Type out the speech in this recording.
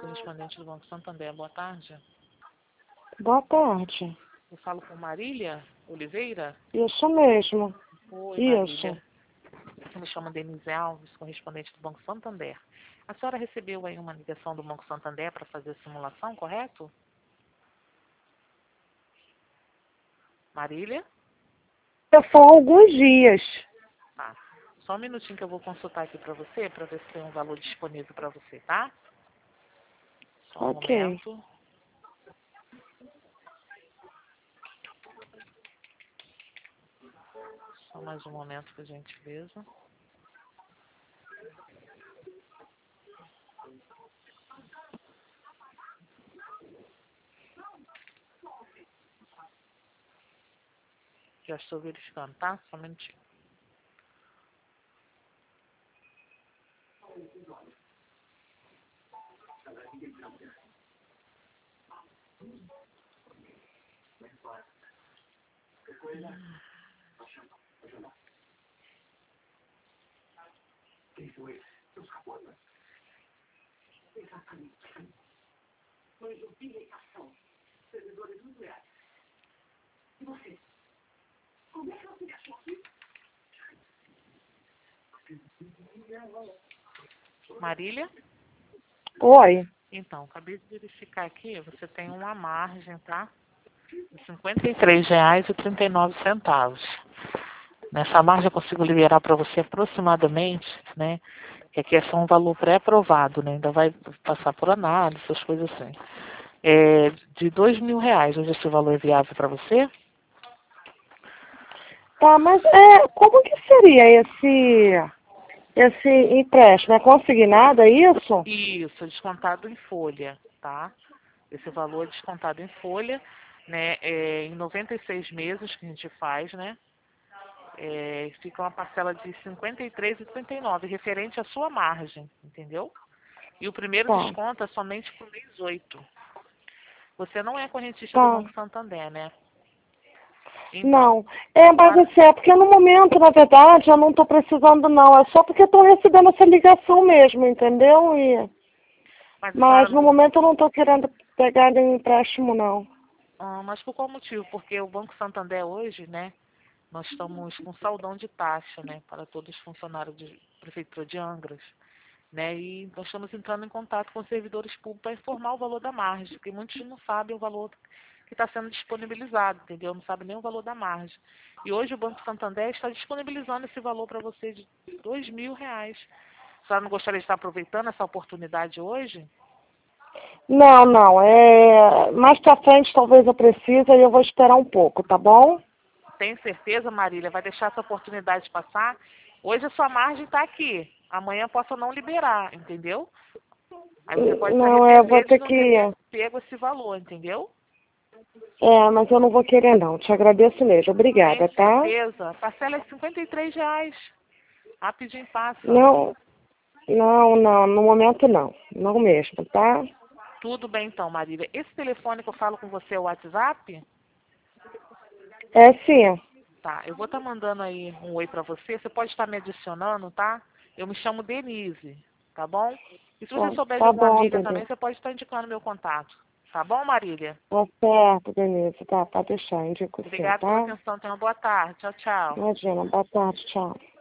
correspondente do Banco Santander. Boa tarde. Boa tarde. Eu falo com Marília Oliveira? Isso mesmo. Oi, Isso. Marília. Eu me chamo Denise Alves, correspondente do Banco Santander. A senhora recebeu aí uma ligação do Banco Santander para fazer a simulação, correto? Marília? Foi há alguns dias. Tá. Só um minutinho que eu vou consultar aqui para você, para ver se tem um valor disponível para você, tá? Só um Ok. momento. Só mais um momento, por gentileza. Já estou verificando, tá? Só um minutinho. Marília? Oi. Então, acabei de verificar aqui, você tem uma margem, tá? De R$ 53,39. Nessa margem eu consigo liberar para você aproximadamente, né? Que aqui é só um valor pré-aprovado, né? Ainda vai passar por análise, essas coisas assim. De R$ 2.000. Hoje esse valor é viável para você? Tá, mas como que seria esse empréstimo? É consignado, é isso? Isso, descontado em folha, tá? Esse valor é descontado em folha, né? Em 96 meses que a gente faz, né? Fica uma parcela de R$ 53,39, referente à sua margem, entendeu? E o primeiro Tá. desconto é somente para o mês 8. Você não é correntista do Tá. Banco Santander, né? Então, Não. Mas assim, é porque no momento, na verdade, eu não estou precisando não. É só porque eu estou recebendo essa ligação mesmo, entendeu? mas a senhora Mas no não... momento eu não estou querendo pegar nenhum empréstimo, não. mas por qual motivo? Porque o Banco Santander hoje, né? Nós estamos com saldão de taxa, né? Para todos os funcionários de Prefeitura de Angras, né? E nós estamos entrando em contato com os servidores públicos para informar o valor da margem, porque muitos não sabem o valor que está sendo disponibilizado, entendeu? Não sabem nem o valor da margem. E hoje o Banco Santander está disponibilizando esse valor para você de R$ 2.000. A senhora não gostaria de estar aproveitando essa oportunidade hoje? Não, não. Mais pra frente talvez eu precise e eu vou esperar um pouco, tá bom? Tem certeza, Marília? Vai deixar essa oportunidade passar? Hoje a sua margem está aqui. Amanhã posso não liberar, entendeu? Aí você pode se Não, eu vou arrepender de ter não ter que. pego esse valor, entendeu? Mas eu não vou querer não. Te agradeço mesmo. Tem Obrigada, tá? certeza? A parcela é R$ 53. Rapidinho passa. Não, não, não. No momento não. Não mesmo, tá? Tudo bem então, Marília. Esse telefone que eu falo com você é o WhatsApp? É sim. Tá, eu vou estar mandando aí um oi pra você. Você pode estar me adicionando, tá? Eu me chamo Denise, tá bom? E se você souber de Tá alguma bom, amiga também, Denise. você pode estar indicando meu contato. Tá bom, Marília? Tá certo, Denise. Tá, pode deixar. Indico sim, Obrigada pela tá? atenção. Tenha uma boa tarde. Tchau, tchau. Imagina. Boa tarde, tchau.